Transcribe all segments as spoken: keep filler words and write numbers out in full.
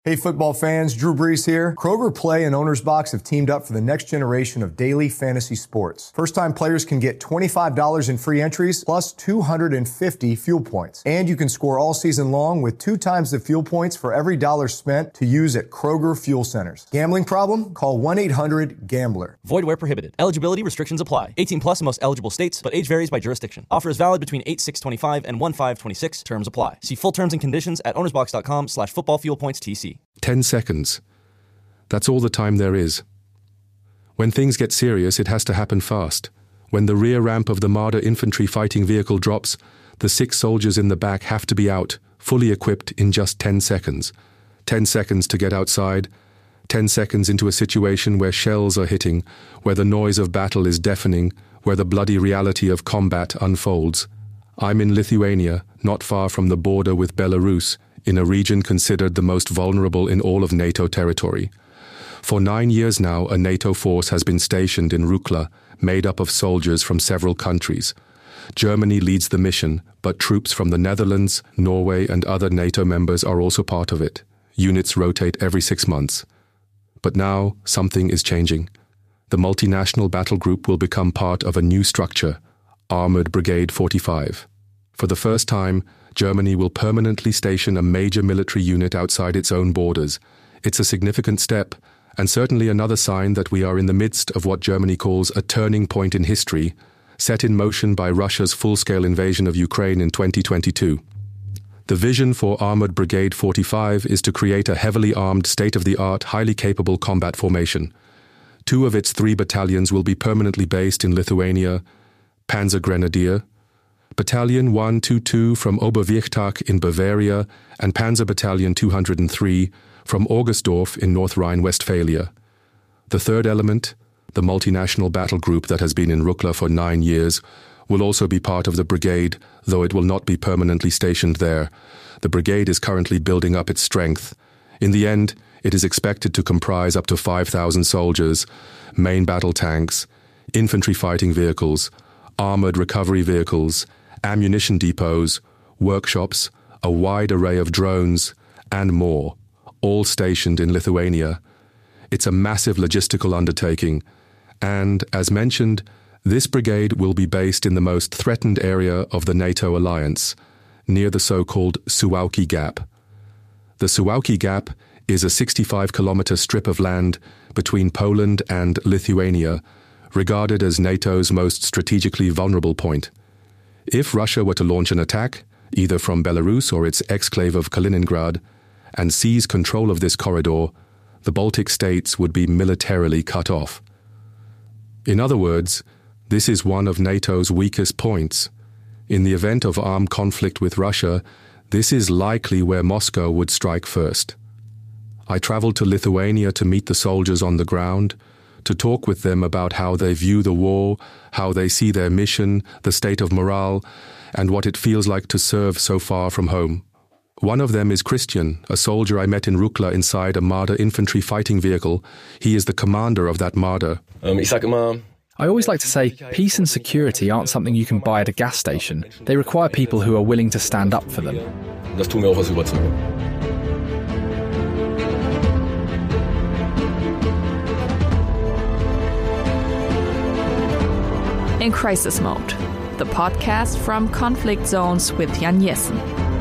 Hey football fans, Drew Brees here. Kroger Play and Owner's Box have teamed up for the next generation of daily fantasy sports. First-time players can get twenty-five dollars in free entries plus two hundred fifty fuel points. And you can score all season long with two times the fuel points for every dollar spent to use at Kroger Fuel Centers. Gambling problem? Call one eight hundred gambler. Void where prohibited. Eligibility restrictions apply. eighteen plus in most eligible states, but age varies by jurisdiction. Offer is valid between eight six twenty-five and one five twenty-six. Terms apply. See full terms and conditions at ownersbox.com slash football fuel points TC. Ten seconds. That's all the time there is. When things get serious, it has to happen fast. When the rear ramp of the Marder infantry fighting vehicle drops, the six soldiers in the back have to be out, fully equipped in just ten seconds. Ten seconds to get outside, ten seconds into a situation where shells are hitting, where the noise of battle is deafening, where the bloody reality of combat unfolds. I'm in Lithuania, not far from the border with Belarus, in a region considered the most vulnerable in all of NATO territory. For nine years now, a NATO force has been stationed in Rukla, made up of soldiers from several countries. Germany leads the mission, but troops from the Netherlands, Norway, and other NATO members are also part of it. Units rotate every six months. But now, something is changing. The multinational battle group will become part of a new structure, Armored Brigade forty-five. For the first time, Germany will permanently station a major military unit outside its own borders. It's a significant step, and certainly another sign that we are in the midst of what Germany calls a turning point in history, set in motion by Russia's full-scale invasion of Ukraine in twenty twenty-two. The vision for Armored Brigade forty-five is to create a heavily armed, state-of-the-art, highly capable combat formation. Two of its three battalions will be permanently based in Lithuania: Panzer Grenadier, Battalion one twenty-two from Oberwirchtag in Bavaria, and Panzer Battalion two hundred three from Augustdorf in North Rhine-Westphalia. The third element, the multinational battle group that has been in Rukla for nine years, will also be part of the brigade, though it will not be permanently stationed there. The brigade is currently building up its strength. In the end, it is expected to comprise up to five thousand soldiers, main battle tanks, infantry fighting vehicles, armored recovery vehicles, ammunition depots, workshops, a wide array of drones, and more, all stationed in Lithuania. It's a massive logistical undertaking, and, as mentioned, this brigade will be based in the most threatened area of the NATO alliance, near the so-called Suwałki Gap. The Suwałki Gap is a sixty-five kilometer strip of land between Poland and Lithuania, regarded as NATO's most strategically vulnerable point. If Russia were to launch an attack, either from Belarus or its exclave of Kaliningrad, and seize control of this corridor, the Baltic states would be militarily cut off. In other words, this is one of NATO's weakest points. In the event of armed conflict with Russia, this is likely where Moscow would strike first. I traveled to Lithuania to meet the soldiers on the ground, to talk with them about how they view the war, how they see their mission, the state of morale, and what it feels like to serve so far from home. One of them is Christian, a soldier I met in Rukla inside a Marder infantry fighting vehicle. He is the commander of that Marder. Um, ich sag immer, I always like to say, peace and security aren't something you can buy at a gas station. They require people who are willing to stand up for them. das tut mir auch was Überzeugung. In Crisis Mode, the podcast from Conflict Zones with Jan Jessen.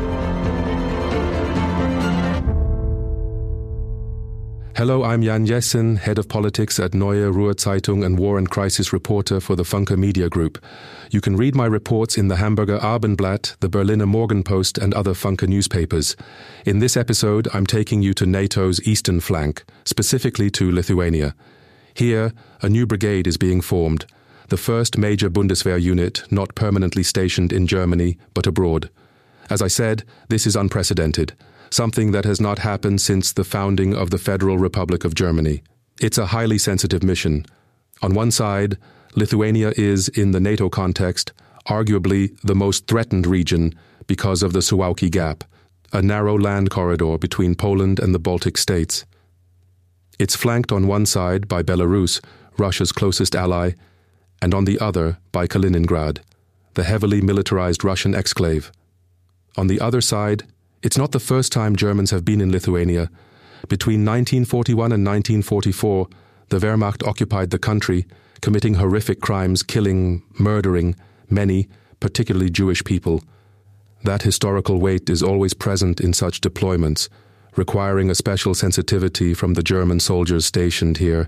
Hello, I'm Jan Jessen, head of politics at Neue Ruhr Zeitung and war and crisis reporter for the Funke Media Group. You can read my reports in the Hamburger Abendblatt, the Berliner Morgenpost and other Funke newspapers. In this episode, I'm taking you to NATO's eastern flank, specifically to Lithuania. Here, a new brigade is being formed, the first major Bundeswehr unit not permanently stationed in Germany, but abroad. As I said, this is unprecedented, something that has not happened since the founding of the Federal Republic of Germany. It's a highly sensitive mission. On one side, Lithuania is, in the NATO context, arguably the most threatened region because of the Suwałki Gap, a narrow land corridor between Poland and the Baltic states. It's flanked on one side by Belarus, Russia's closest ally, and on the other by Kaliningrad, the heavily militarized Russian exclave. On the other side, it's not the first time Germans have been in Lithuania. Between nineteen forty-one and nineteen forty-four, the Wehrmacht occupied the country, committing horrific crimes, killing, murdering many, particularly Jewish people. That historical weight is always present in such deployments, requiring a special sensitivity from the German soldiers stationed here.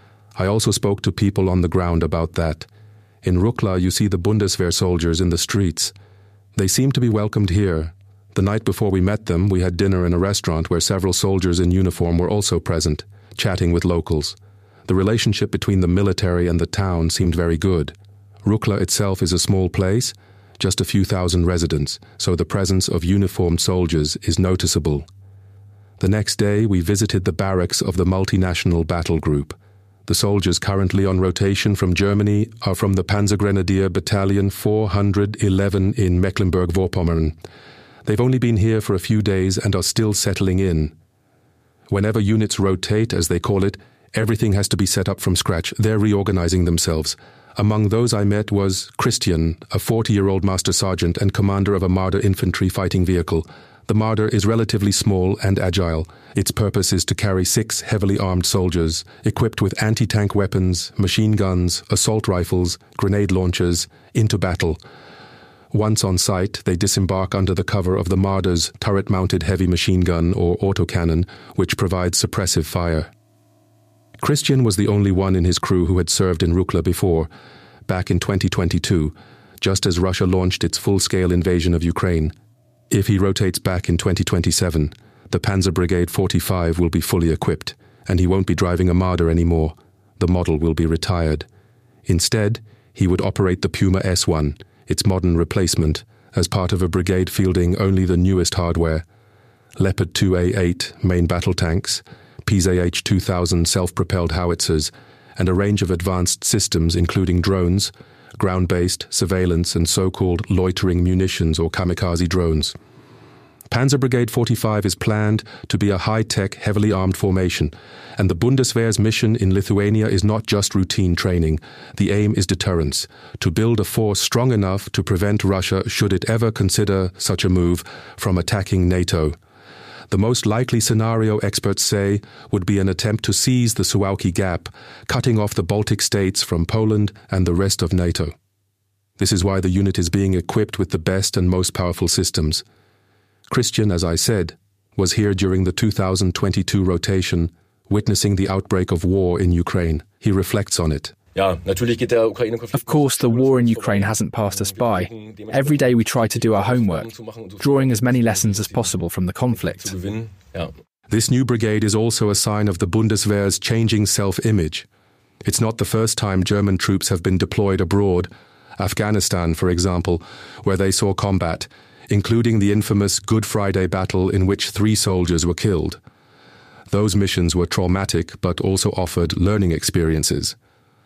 I also spoke to people on the ground about that. In Rukla, you see the Bundeswehr soldiers in the streets. They seem to be welcomed here. The night before we met them, we had dinner in a restaurant where several soldiers in uniform were also present, chatting with locals. The relationship between the military and the town seemed very good. Rukla itself is a small place, just a few thousand residents, so the presence of uniformed soldiers is noticeable. The next day, we visited the barracks of the multinational battle group. The soldiers currently on rotation from Germany are from the Panzergrenadier Battalion four hundred eleven in Mecklenburg-Vorpommern. They've only been here for a few days and are still settling in. Whenever units rotate, as they call it, everything has to be set up from scratch. They're reorganizing themselves. Among those I met was Christian, a forty-year-old master sergeant and commander of a Marder infantry fighting vehicle. The Marder is relatively small and agile. Its purpose is to carry six heavily armed soldiers, equipped with anti-tank weapons, machine guns, assault rifles, grenade launchers, into battle. Once on site, they disembark under the cover of the Marder's turret-mounted heavy machine gun or autocannon, which provides suppressive fire. Christian was the only one in his crew who had served in Rukla before, back in twenty twenty-two, just as Russia launched its full-scale invasion of Ukraine. If he rotates back in twenty twenty-seven, the Panzer Brigade forty-five will be fully equipped, and he won't be driving a Marder anymore. The model will be retired. Instead, he would operate the Puma S one, its modern replacement, as part of a brigade fielding only the newest hardware. Leopard two A eight main battle tanks, P Z H two thousand self-propelled howitzers, and a range of advanced systems including drones, ground-based, surveillance and so-called loitering munitions or kamikaze drones. Panzer Brigade forty-five is planned to be a high-tech, heavily armed formation, and the Bundeswehr's mission in Lithuania is not just routine training. The aim is deterrence, to build a force strong enough to prevent Russia, should it ever consider such a move, from attacking NATO. The most likely scenario, experts say, would be an attempt to seize the Suwałki Gap, cutting off the Baltic states from Poland and the rest of NATO. This is why the unit is being equipped with the best and most powerful systems. Christian, as I said, was here during the two thousand twenty-two rotation, witnessing the outbreak of war in Ukraine. He reflects on it. Of course, the war in Ukraine hasn't passed us by. Every day we try to do our homework, drawing as many lessons as possible from the conflict. This new brigade is also a sign of the Bundeswehr's changing self-image. It's not the first time German troops have been deployed abroad. Afghanistan, for example, where they saw combat, including the infamous Good Friday battle in which three soldiers were killed. Those missions were traumatic, but also offered learning experiences.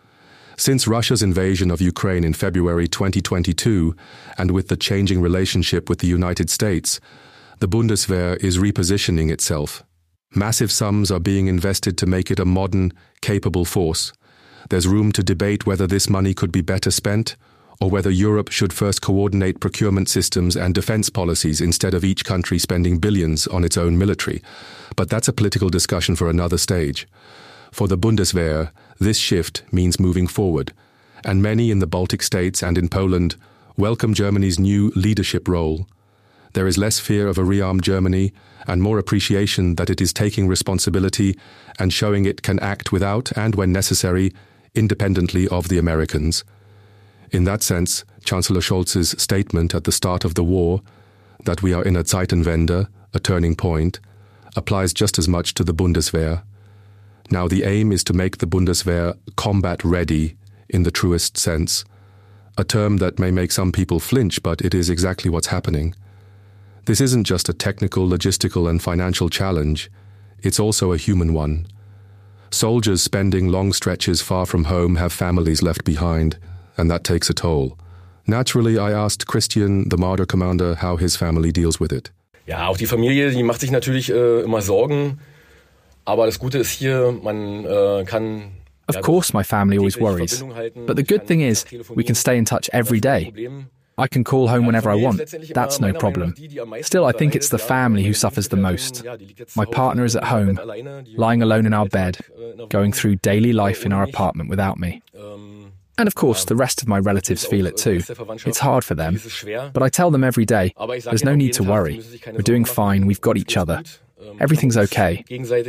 Since Russia's invasion of Ukraine in February twenty twenty-two, and with the changing relationship with the United States, the Bundeswehr is repositioning itself. Massive sums are being invested to make it a modern, capable force. There's room to debate whether this money could be better spent, or whether Europe should first coordinate procurement systems and defense policies instead of each country spending billions on its own military. But that's a political discussion for another stage. For the Bundeswehr, this shift means moving forward, and many in the Baltic states and in Poland welcome Germany's new leadership role. There is less fear of a rearmed Germany and more appreciation that it is taking responsibility and showing it can act without and, when necessary, independently of the Americans. In that sense, Chancellor Scholz's statement at the start of the war, that we are in a Zeitenwende, a turning point, applies just as much to the Bundeswehr. Now the aim is to make the Bundeswehr combat-ready in the truest sense, a term that may make some people flinch, but it is exactly what's happening. This isn't just a technical, logistical and financial challenge, it's also a human one. Soldiers spending long stretches far from home have families left behind, and that takes a toll. Naturally, I asked Christian, the Marder commander, how his family deals with it. Ja, auch die Familie, die macht sich natürlich äh, immer Sorgen. Aber das Gute ist hier, man äh, kann... Of course my family always worries, but the good thing is we can stay in touch every day. I can call home whenever I want. That's no problem. Still, I think it's the family who suffers the most. My partner is at home, lying alone in our bed, going through daily life in our apartment without me. And of course, the rest of my relatives feel it too. It's hard for them. But I tell them every day, there's no need to worry. We're doing fine, we've got each other. Everything's okay.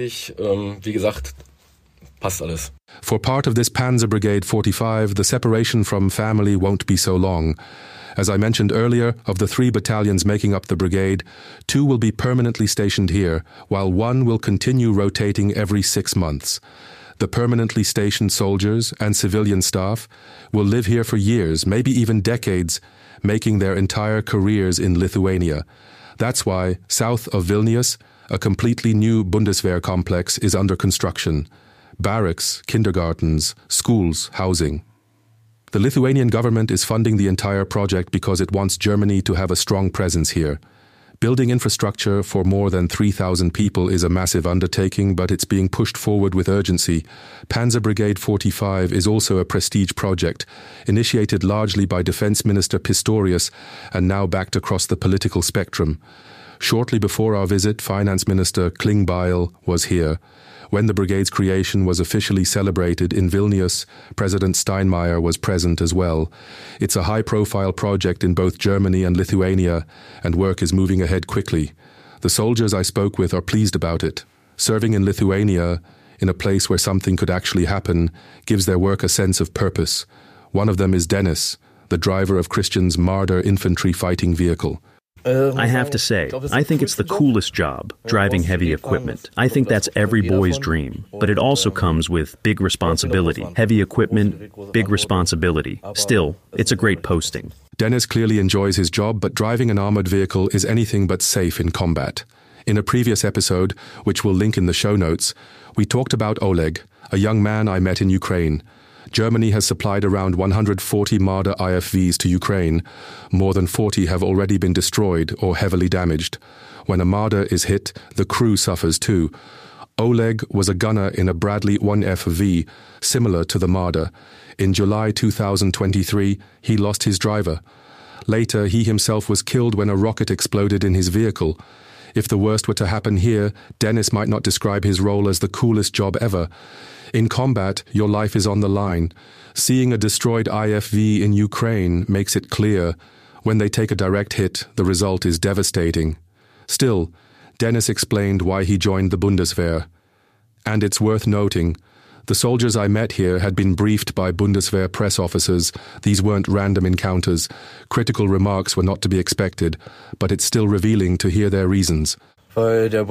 For part of this Panzer Brigade forty-five, the separation from family won't be so long. As I mentioned earlier, of the three battalions making up the brigade, two will be permanently stationed here, while one will continue rotating every six months. The permanently stationed soldiers and civilian staff will live here for years, maybe even decades, making their entire careers in Lithuania. That's why, south of Vilnius, a completely new Bundeswehr complex is under construction. Barracks, kindergartens, schools, housing. The Lithuanian government is funding the entire project because it wants Germany to have a strong presence here. Building infrastructure for more than three thousand people is a massive undertaking, but it's being pushed forward with urgency. Panzer Brigade forty-five is also a prestige project, initiated largely by Defense Minister Pistorius and now backed across the political spectrum. Shortly before our visit, Finance Minister Klingbeil was here. When the brigade's creation was officially celebrated in Vilnius, President Steinmeier was present as well. It's a high-profile project in both Germany and Lithuania, and work is moving ahead quickly. The soldiers I spoke with are pleased about it. Serving in Lithuania, in a place where something could actually happen, gives their work a sense of purpose. One of them is Dennis, the driver of Christian's Marder infantry fighting vehicle. I have to say, I think it's the coolest job, driving heavy equipment. I think that's every boy's dream, but it also comes with big responsibility. Heavy equipment, big responsibility. Still, it's a great posting. Dennis clearly enjoys his job, but driving an armored vehicle is anything but safe in combat. In a previous episode, which we'll link in the show notes, we talked about Oleg, a young man I met in Ukraine. Germany has supplied around one hundred forty Marder I F Vs to Ukraine. More than forty have already been destroyed or heavily damaged. When a Marder is hit, the crew suffers too. Oleg was a gunner in a Bradley one F V, similar to the Marder. In July two thousand twenty-three, he lost his driver. Later, he himself was killed when a rocket exploded in his vehicle. If the worst were to happen here, Dennis might not describe his role as the coolest job ever. In combat, your life is on the line. Seeing a destroyed I F V in Ukraine makes it clear. When they take a direct hit, the result is devastating. Still, Dennis explained why he joined the Bundeswehr. And it's worth noting, the soldiers I met here had been briefed by Bundeswehr press officers. These weren't random encounters. Critical remarks were not to be expected, but it's still revealing to hear their reasons. The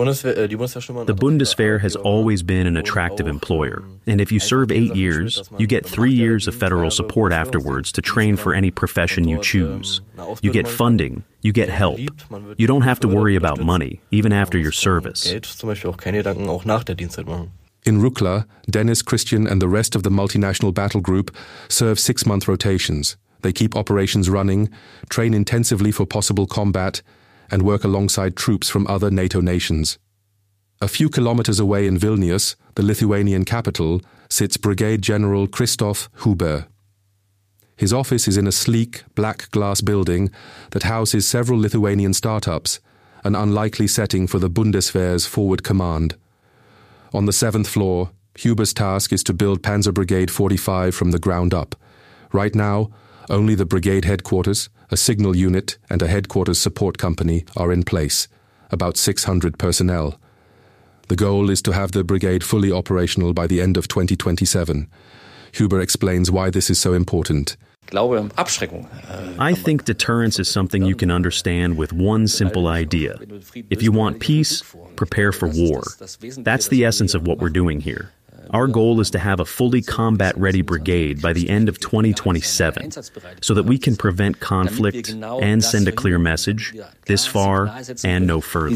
Bundeswehr has always been an attractive employer, and if you serve eight years, you get three years of federal support afterwards to train for any profession you choose. You get funding, you get help. You don't have to worry about money, even after your service. In Rukla, Dennis, Christian and the rest of the multinational battle group serve six-month rotations. They keep operations running, train intensively for possible combat, and work alongside troops from other NATO nations. A few kilometers away in Vilnius, the Lithuanian capital, sits Brigade General Christoph Huber. His office is in a sleek, black glass building that houses several Lithuanian startups, an unlikely setting for the Bundeswehr's forward command. On the seventh floor, Huber's task is to build Panzer Brigade forty-five from the ground up. Right now, only the brigade headquarters, a signal unit and a headquarters support company are in place, about six hundred personnel. The goal is to have the brigade fully operational by the end of twenty twenty-seven. Huber explains why this is so important. I think deterrence is something you can understand with one simple idea. If you want peace, prepare for war. That's the essence of what we're doing here. Our goal is to have a fully combat-ready brigade by the end of twenty twenty-seven, so that we can prevent conflict and send a clear message, this far and no further.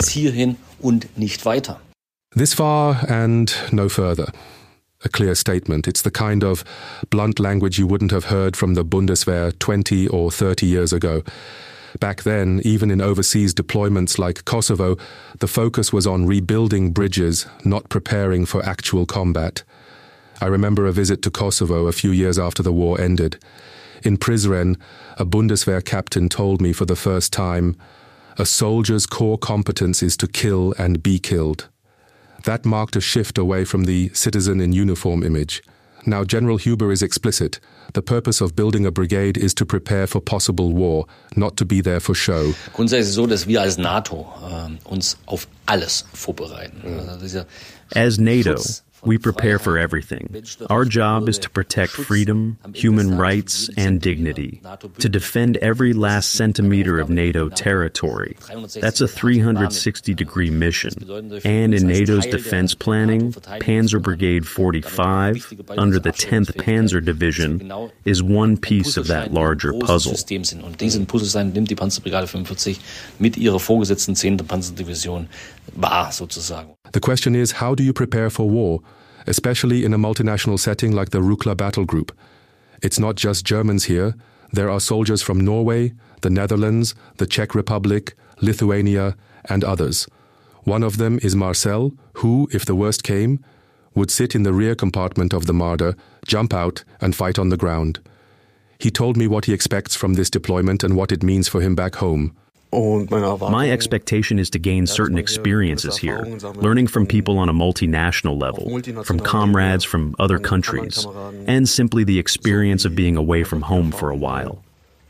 This far and no further. A clear statement. It's the kind of blunt language you wouldn't have heard from the Bundeswehr twenty or thirty years ago. Back then, even in overseas deployments like Kosovo, the focus was on rebuilding bridges, not preparing for actual combat. I remember a visit to Kosovo a few years after the war ended. In Prizren, a Bundeswehr captain told me for the first time, a soldier's core competence is to kill and be killed. That marked a shift away from the citizen in uniform image. Now General Huber is explicit. The purpose of building a brigade is to prepare for possible war, not to be there for show. Grundsätzlich ist es so, dass wir als NATO äh, uns auf alles vorbereiten. Also As NATO, we prepare for everything. Our job is to protect freedom, human rights, and dignity, to defend every last centimeter of NATO territory. That's a three hundred sixty degree mission. And in NATO's defense planning, Panzer Brigade forty-five, under the tenth Panzer Division, is one piece of that larger puzzle. Und diesen Puzzlestein nimmt die Panzerbrigade fünfundvierzig mit ihrer vorgesetzten zehnten Panzerdivision wahr, sozusagen. The question is, how do you prepare for war, especially in a multinational setting like the Rukla battle group? It's not just Germans here. There are soldiers from Norway, the Netherlands, the Czech Republic, Lithuania, and others. One of them is Marcel, who, if the worst came, would sit in the rear compartment of the Marder, jump out, and fight on the ground. He told me what he expects from this deployment and what it means for him back home. My expectation is to gain certain experiences here, learning from people on a multinational level, from comrades from other countries, and simply the experience of being away from home for a while.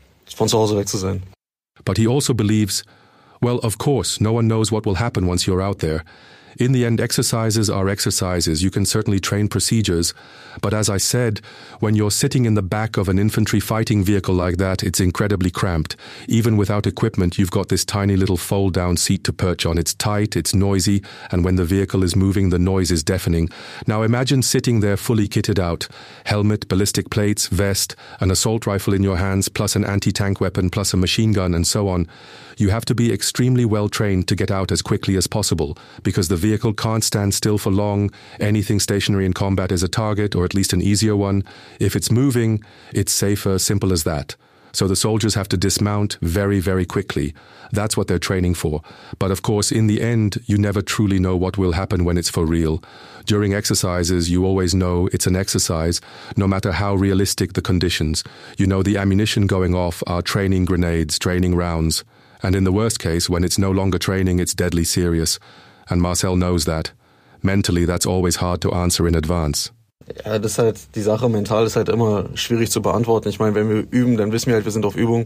But he also believes, well, of course, no one knows what will happen once you're out there. In the end, exercises are exercises. You can certainly train procedures. But as I said, when you're sitting in the back of an infantry fighting vehicle like that, it's incredibly cramped. Even without equipment, you've got this tiny little fold-down seat to perch on. It's tight, it's noisy, and when the vehicle is moving, the noise is deafening. Now imagine sitting there fully kitted out. Helmet, ballistic plates, vest, an assault rifle in your hands, plus an anti-tank weapon, plus a machine gun, and so on. You have to be extremely well trained to get out as quickly as possible, because the vehicle can't stand still for long. Anything stationary in combat is a target, or at least an easier one. If it's moving, it's safer, simple as that. So the soldiers have to dismount very, very quickly. That's what they're training for. But of course, in the end, you never truly know what will happen when it's for real. During exercises, you always know it's an exercise, no matter how realistic the conditions. You know the ammunition going off are training grenades, training rounds. And in the worst case, when it's no longer training, it's deadly serious. And Marcel knows that. Mentally, that's always hard to answer in advance. Ja, das ist halt, die Sache mental ist halt immer schwierig zu beantworten. Ich meine, wenn wir üben, dann wissen wir halt, wir sind auf Übung.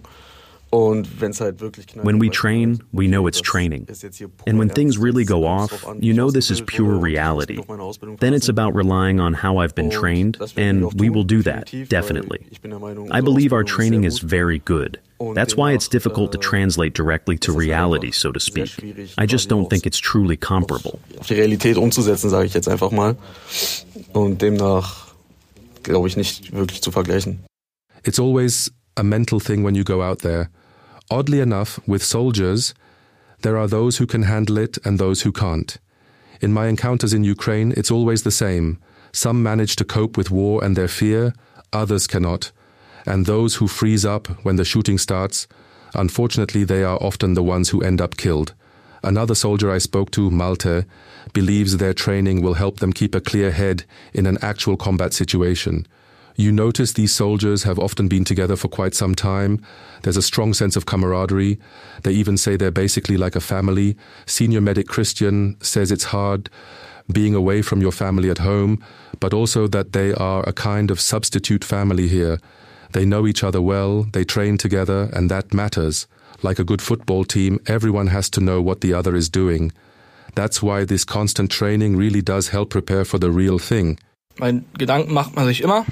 When we train, we know it's training. And when things really go off, you know this is pure reality. Then it's about relying on how I've been trained, and we will do that, definitely. I believe our training is very good. That's why it's difficult to translate directly to reality, so to speak. I just don't think it's truly comparable. Auf die Realität umzusetzen, sage ich jetzt einfach mal. Und demnach glaube ich nicht wirklich zu vergleichen. It's always a mental thing when you go out there. Oddly enough, with soldiers, there are those who can handle it and those who can't. In my encounters in Ukraine, it's always the same. Some manage to cope with war and their fear, others cannot. And those who freeze up when the shooting starts, unfortunately they are often the ones who end up killed. Another soldier I spoke to, Malte, believes their training will help them keep a clear head in an actual combat situation. You notice these soldiers have often been together for quite some time. There's a strong sense of camaraderie. They even say they're basically like a family. Senior medic Christian says it's hard being away from your family at home, but also that they are a kind of substitute family here. They know each other well, they train together, and that matters. Like a good football team, everyone has to know what the other is doing. That's why this constant training really does help prepare for the real thing. Mein Gedanken macht man sich immer.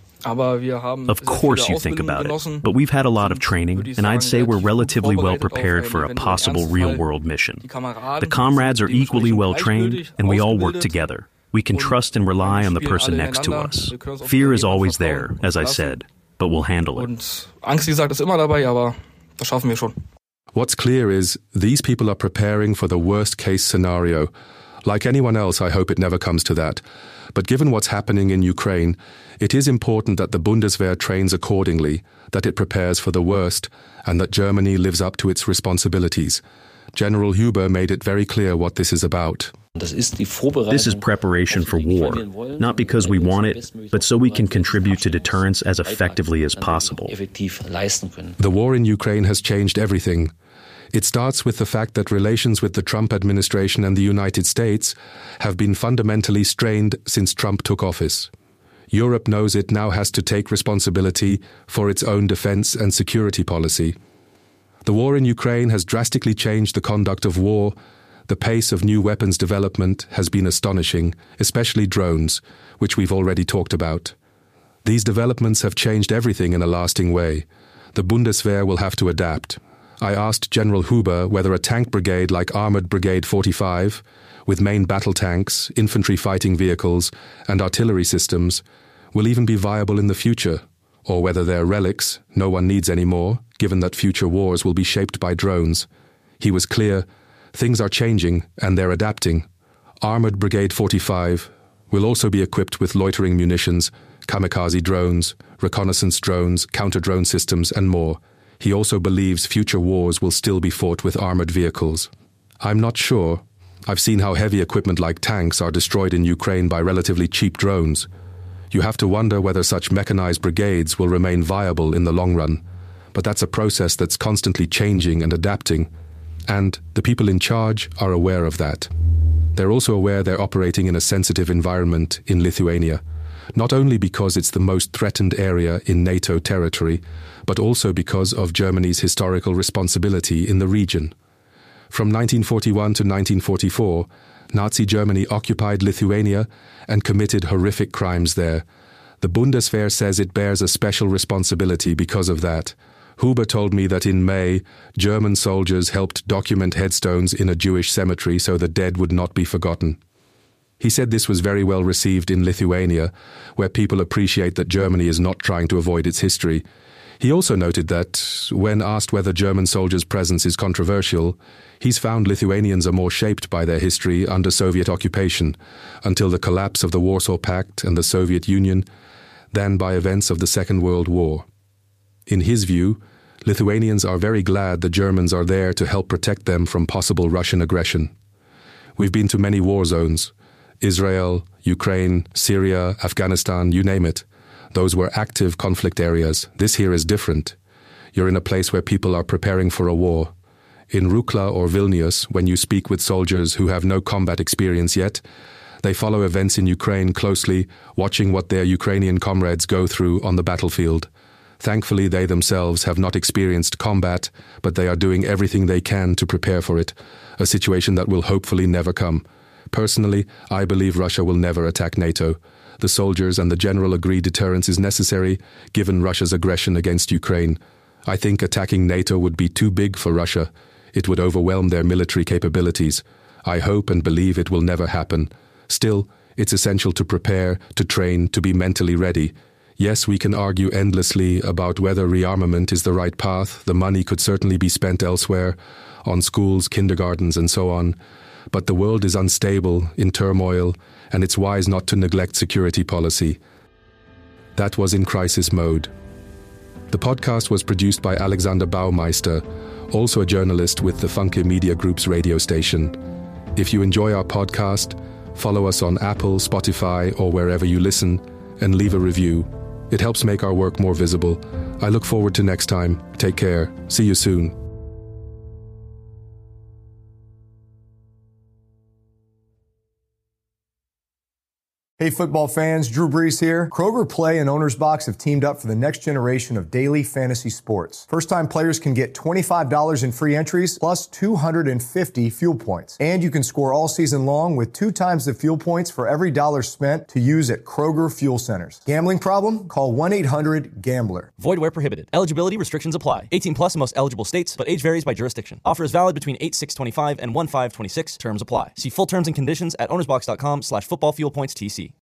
Of course you think about it, but we've had a lot of training, and I'd say we're relatively well prepared for a possible real-world mission. The comrades are equally well trained, and we all work together. We can trust and rely on the person next to us. Fear is always there, as I said, but we'll handle it. Angst, wie gesagt, ist immer dabei, aber das schaffen wir schon. What's clear is these people are preparing for the worst-case scenario. Like anyone else, I hope it never comes to that. But given what's happening in Ukraine, it is important that the Bundeswehr trains accordingly, that it prepares for the worst, and that Germany lives up to its responsibilities. General Huber made it very clear what this is about. This is preparation for war, not because we want it, but so we can contribute to deterrence as effectively as possible. The war in Ukraine has changed everything. It starts with the fact that relations with the Trump administration and the United States have been fundamentally strained since Trump took office. Europe knows it now has to take responsibility for its own defense and security policy. The war in Ukraine has drastically changed the conduct of war. The pace of new weapons development has been astonishing, especially drones, which we've already talked about. These developments have changed everything in a lasting way. The Bundeswehr will have to adapt. I asked General Huber whether a tank brigade like Armored Brigade forty-five, with main battle tanks, infantry fighting vehicles, and artillery systems, will even be viable in the future, or whether they're relics no one needs anymore, given that future wars will be shaped by drones. He was clear. Things are changing, and they're adapting. Armored Brigade forty-five will also be equipped with loitering munitions, kamikaze drones, reconnaissance drones, counter-drone systems, and more. He also believes future wars will still be fought with armored vehicles. I'm not sure. I've seen how heavy equipment like tanks are destroyed in Ukraine by relatively cheap drones. You have to wonder whether such mechanized brigades will remain viable in the long run. But that's a process that's constantly changing and adapting. And the people in charge are aware of that. They're also aware they're operating in a sensitive environment in Lithuania, not only because it's the most threatened area in NATO territory, but also because of Germany's historical responsibility in the region. From nineteen forty-one to nineteen forty-four, Nazi Germany occupied Lithuania and committed horrific crimes there. The Bundeswehr says it bears a special responsibility because of that. Huber told me that in May, German soldiers helped document headstones in a Jewish cemetery so the dead would not be forgotten. He said this was very well received in Lithuania, where people appreciate that Germany is not trying to avoid its history. He also noted that, when asked whether German soldiers' presence is controversial, he's found Lithuanians are more shaped by their history under Soviet occupation, until the collapse of the Warsaw Pact and the Soviet Union, than by events of the Second World War. In his view, Lithuanians are very glad the Germans are there to help protect them from possible Russian aggression. We've been to many war zones: Israel, Ukraine, Syria, Afghanistan, you name it. Those were active conflict areas. This here is different. You're in a place where people are preparing for a war. In Rukla or Vilnius, when you speak with soldiers who have no combat experience yet, they follow events in Ukraine closely, watching what their Ukrainian comrades go through on the battlefield. Thankfully, they themselves have not experienced combat, but they are doing everything they can to prepare for it, a situation that will hopefully never come. Personally, I believe Russia will never attack NATO. The soldiers and the general agree deterrence is necessary, given Russia's aggression against Ukraine. I think attacking NATO would be too big for Russia. It would overwhelm their military capabilities. I hope and believe it will never happen. Still, it's essential to prepare, to train, to be mentally ready. Yes, we can argue endlessly about whether rearmament is the right path. The money could certainly be spent elsewhere, on schools, kindergartens, and so on. But the world is unstable, in turmoil, and it's wise not to neglect security policy. That was In Crisis Mode. The podcast was produced by Alexander Baumeister, also a journalist with the Funke Media Group's radio station. If you enjoy our podcast, follow us on Apple, Spotify, or wherever you listen, and leave a review. It helps make our work more visible. I look forward to next time. Take care. See you soon. Hey football fans, Drew Brees here. Kroger Play and Owner's Box have teamed up for the next generation of daily fantasy sports. First-time players can get twenty-five dollars in free entries plus two hundred fifty fuel points. And you can score all season long with two times the fuel points for every dollar spent to use at Kroger Fuel Centers. Gambling problem? Call one eight hundred gambler. Void where prohibited. Eligibility restrictions apply. eighteen plus in most eligible states, but age varies by jurisdiction. Offer is valid between eight six twenty-five and one five twenty-six. Terms apply. See full terms and conditions at ownersbox dot com slash football fuel points T C.